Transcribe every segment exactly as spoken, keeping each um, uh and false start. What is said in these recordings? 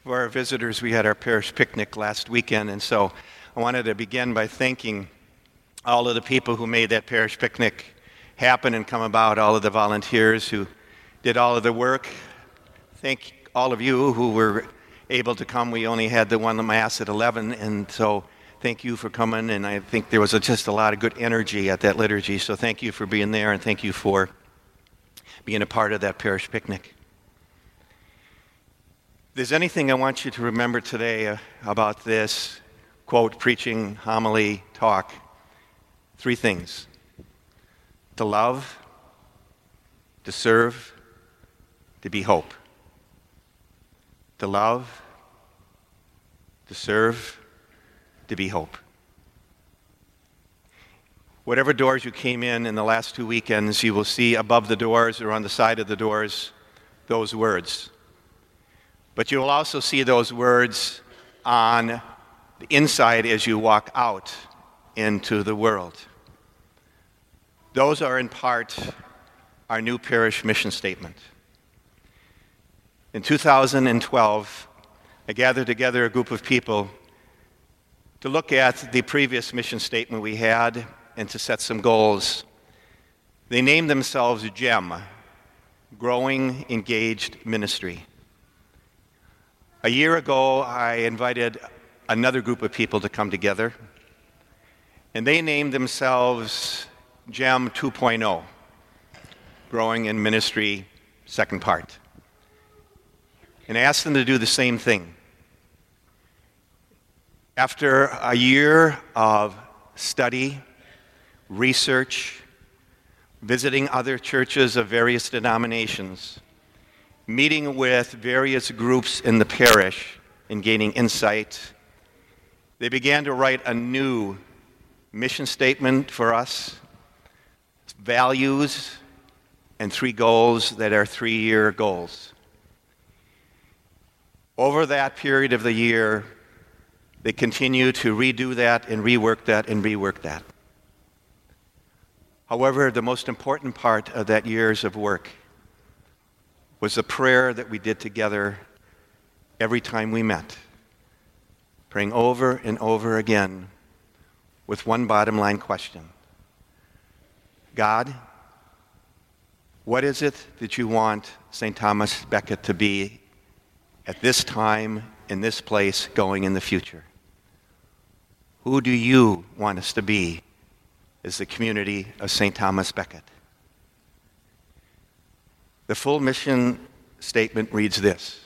For our visitors, we had our parish picnic last weekend, and so I wanted to begin by thanking all of the people who made that parish picnic happen and come about, all of the volunteers who did all of the work. Thank all of you who were able to come. We only had the one Mass at eleven, and so thank you for coming, and I think there was a, just a lot of good energy at that liturgy, so thank you for being there, and thank you for being a part of that parish picnic. If there's anything I want you to remember today uh, about this quote, preaching, homily, talk, three things: to love, to serve, to be hope. To love, to serve, to be hope. Whatever doors you came in in the last two weekends, you will see above the doors or on the side of the doors those words. But you will also see those words on the inside as you walk out into the world. Those are in part our new parish mission statement. In two thousand twelve, I gathered together a group of people to look at the previous mission statement we had and to set some goals. They named themselves GEM, Growing Engaged Ministry. A year ago, I invited another group of people to come together, and they named themselves GEM two point oh, Growing in Ministry, second part. And I asked them to do the same thing. After a year of study, research, visiting other churches of various denominations, meeting with various groups in the parish and gaining insight, they began to write a new mission statement for us, values, and three goals that are three-year goals. Over that period of the year, they continue to redo that and rework that and rework that. However, the most important part of that years of work was the prayer that we did together every time we met, praying over and over again with one bottom line question: God, what is it that you want Saint Thomas Becket to be at this time, in this place, going in the future? Who do you want us to be as the community of Saint Thomas Becket? The full mission statement reads this: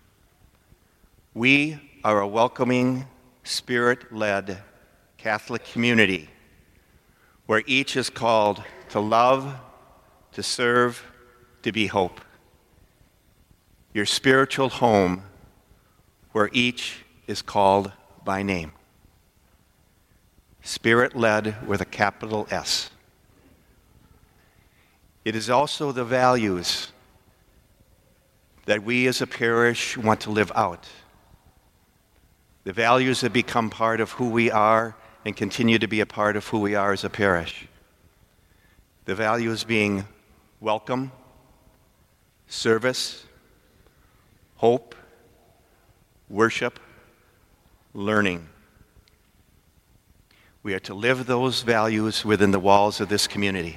we are a welcoming, Spirit-led Catholic community where each is called to love, to serve, to be hope. Your spiritual home where each is called by name. Spirit-led with a capital S. It is also the values that we as a parish want to live out. The values that become part of who we are and continue to be a part of who we are as a parish. The values being welcome, service, hope, worship, learning. We are to live those values within the walls of this community.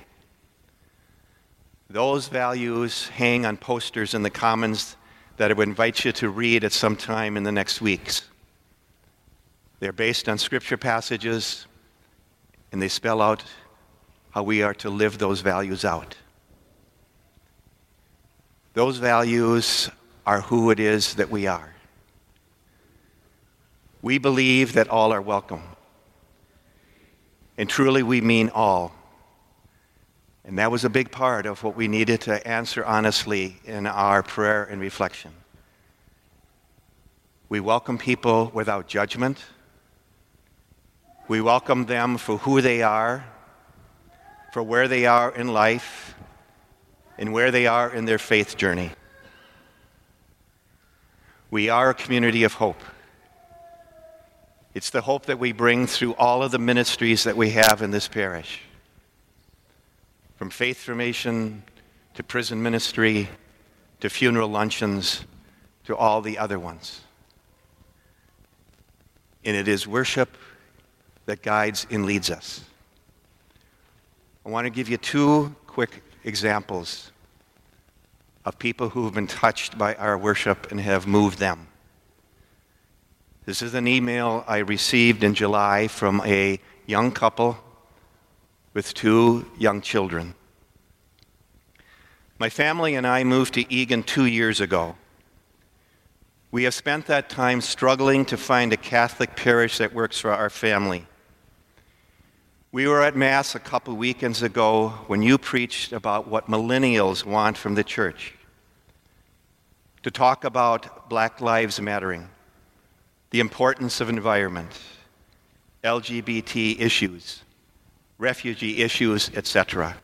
Those values hang on posters in the Commons that I would invite you to read at some time in the next weeks. They're based on scripture passages, and they spell out how we are to live those values out. Those values are who it is that we are. We believe that all are welcome. And truly we mean all. And that was a big part of what we needed to answer honestly in our prayer and reflection. We welcome people without judgment. We welcome them for who they are, for where they are in life, and where they are in their faith journey. We are a community of hope. It's the hope that we bring through all of the ministries that we have in this parish. From faith formation to prison ministry to funeral luncheons to all the other ones. and it is worship that guides and leads us. I want to give you two quick examples of people who have been touched by our worship and have moved them. This is an email I received in July from a young couple with two young children. My family and I moved to Eagan two years ago. We have spent that time struggling to find a Catholic parish that works for our family. We were at Mass a couple weekends ago when you preached about what millennials want from the church. To talk about Black Lives Mattering, the importance of environment, L G B T issues, refugee issues, et cetera.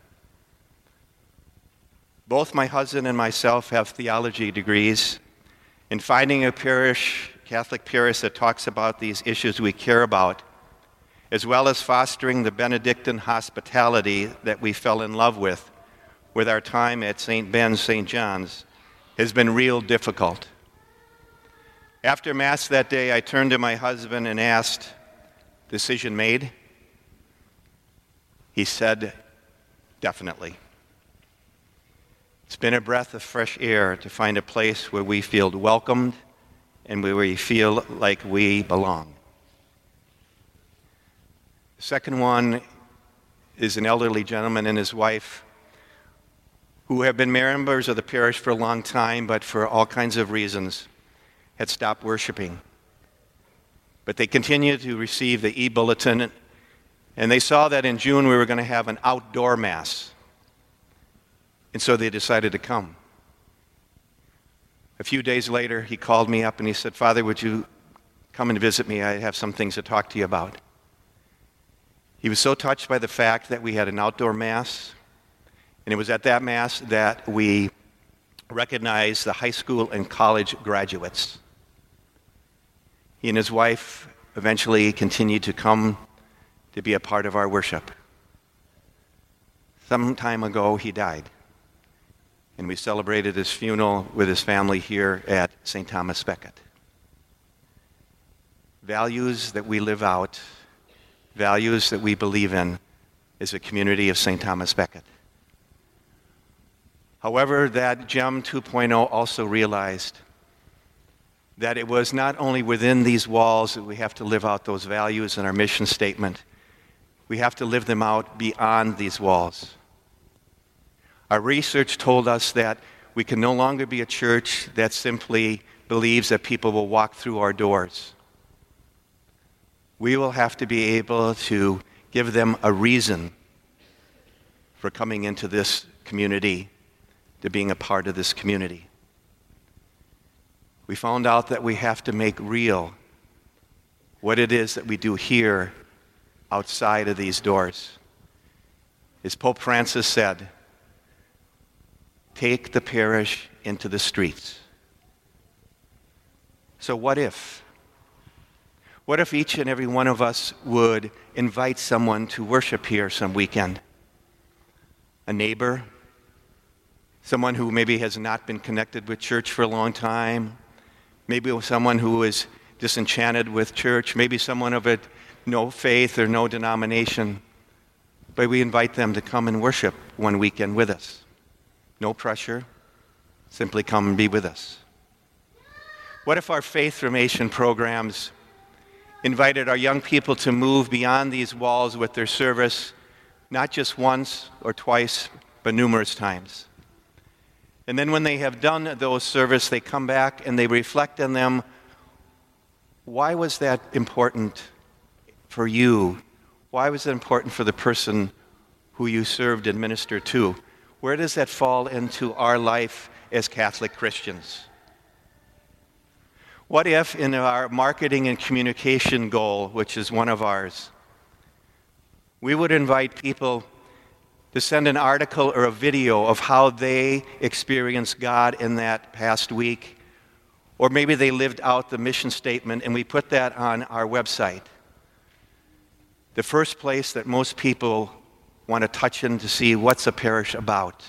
Both my husband and myself have theology degrees, and finding a parish, Catholic parish that talks about these issues we care about, as well as fostering the Benedictine hospitality that we fell in love with with our time at Saint Ben's, Saint John's, has been real difficult. After Mass that day, I turned to my husband and asked, "Decision made?" He said, "Definitely." It's been a breath of fresh air to find a place where we feel welcomed and where we feel like we belong. The second one is an elderly gentleman and his wife who have been members of the parish for a long time, but for all kinds of reasons had stopped worshiping. But they continued to receive the e-bulletin, and they saw that in June we were going to have an outdoor Mass. And so they decided to come. A few days later, he called me up and he said, "Father, would you come and visit me? I have some things to talk to you about." He was so touched by the fact that we had an outdoor Mass, and it was at that Mass that we recognized the high school and college graduates. He and his wife eventually continued to come to be a part of our worship. Some time ago, he died, and we celebrated his funeral with his family here at Saint Thomas Becket. Values that we live out, values that we believe in as a community of Saint Thomas Becket. However, that GEM two point oh also realized that it was not only within these walls that we have to live out those values in our mission statement, we have to live them out beyond these walls. Our research told us that we can no longer be a church that simply believes that people will walk through our doors. We will have to be able to give them a reason for coming into this community, to being a part of this community. We found out that we have to make real what it is that we do here outside of these doors. As Pope Francis said, take the parish into the streets. So what if? What if each and every one of us would invite someone to worship here some weekend? A neighbor, someone who maybe has not been connected with church for a long time, maybe someone who is disenchanted with church, maybe someone of a no faith or no denomination, but we invite them to come and worship one weekend with us. No pressure, simply come and be with us. What if our faith formation programs invited our young people to move beyond these walls with their service, not just once or twice, but numerous times? And then when they have done those service, they come back and they reflect on them. Why was that important for you? Why was it important for the person who you served and ministered to? Where does that fall into our life as Catholic Christians? What if in our marketing and communication goal, which is one of ours, we would invite people to send an article or a video of how they experienced God in that past week, or maybe they lived out the mission statement, and we put that on our website. The first place that most people want to touch in to see what's a parish about.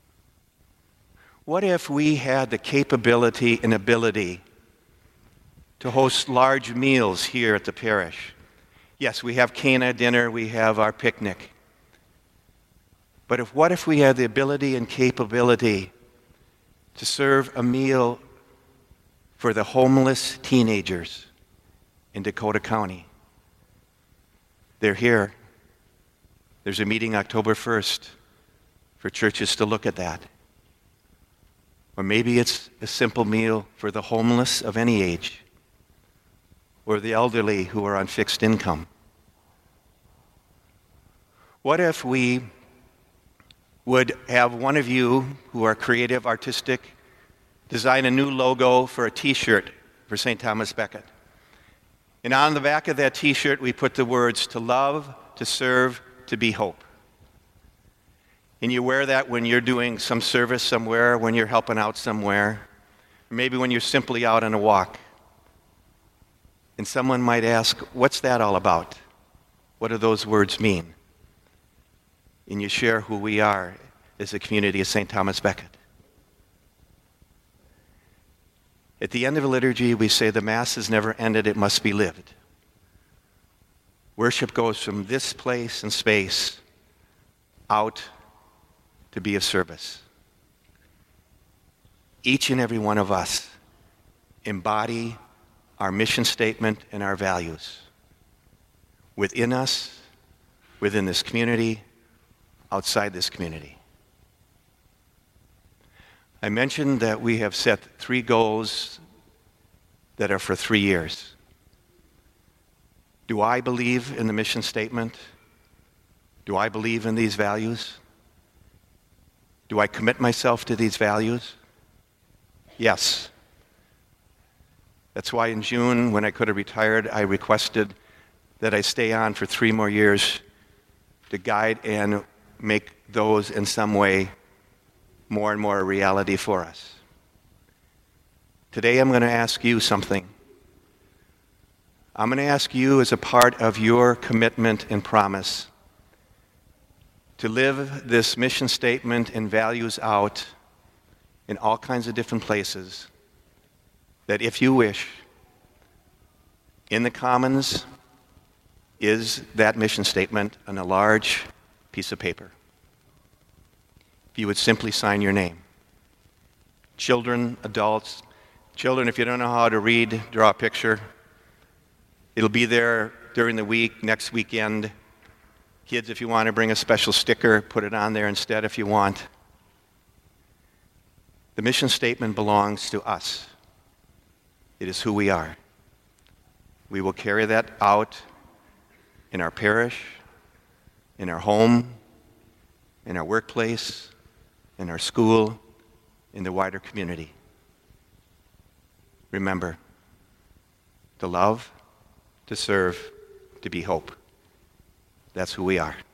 What if we had the capability and ability to host large meals here at the parish. Yes, we have Cana dinner, we have our picnic. But if, what if we had the ability and capability to serve a meal for the homeless teenagers in Dakota County? They're here. There's a meeting October first for churches to look at that. Or maybe it's a simple meal for the homeless of any age, or the elderly who are on fixed income. What if we would have one of you who are creative, artistic, design a new logo for a t-shirt for Saint Thomas Becket? And on the back of that t-shirt we put the words, to love, to serve, to be hope. And you wear that when you're doing some service somewhere, when you're helping out somewhere, or maybe when you're simply out on a walk. And someone might ask, what's that all about? What do those words mean? And you share who we are as a community of Saint Thomas Becket. At the end of a liturgy, we say the Mass is never ended, it must be lived. Worship goes from this place and space out to be of service. Each and every one of us embody our mission statement and our values within us, within this community, outside this community. I mentioned that we have set three goals that are for three years. Do I believe in the mission statement? Do I believe in these values? Do I commit myself to these values? Yes. That's why in June, when I could have retired, I requested that I stay on for three more years to guide and make those in some way more and more a reality for us. Today I'm going to ask you something. I'm going to ask you, as a part of your commitment and promise, to live this mission statement and values out in all kinds of different places, that if you wish, in the Commons is that mission statement on a large piece of paper. If you would simply sign your name. Children, adults, children, if you don't know how to read, draw a picture. It'll be there during the week, next weekend. Kids, if you want to bring a special sticker, put it on there instead if you want. The mission statement belongs to us. It is who we are. We will carry that out in our parish, in our home, in our workplace, in our school, in the wider community. Remember, to love, to serve, to be hope. That's who we are.